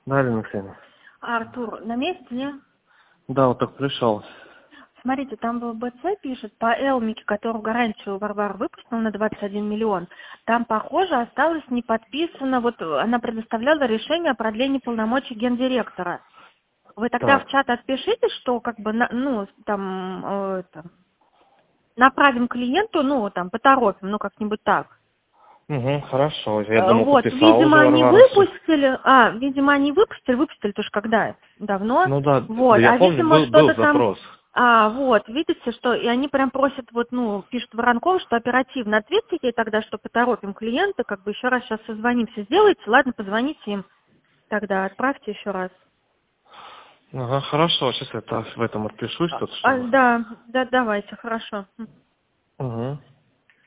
Да, Алина Алексеевна. Артур, на месте, не? Да, вот так пришел. Смотрите, там в БЦ пишет, по Элмике, которую гарантию Варвара выпустила на 21 миллион, там, похоже, осталось не подписано, вот она предоставляла решение о продлении полномочий гендиректора. Вы тогда в Так. чат отпишите, что как бы, направим клиенту, поторопим, как-нибудь так. Угу, хорошо. Я думал, Вот, подписал уже видимо, они Варвара все. выпустили тоже когда? Давно. Ну да, Вот, я а помню, видимо, был что-то там, запрос. вот, видите, что, и они прям просят, пишут Воронков, что оперативно ответьте ей тогда, что поторопим клиента, как бы еще раз сейчас созвонимся, сделайте, ладно, позвоните им тогда, отправьте еще раз. Ага, хорошо, сейчас я в этом отпишусь, тут, чтобы... Да, давайте, хорошо. Угу.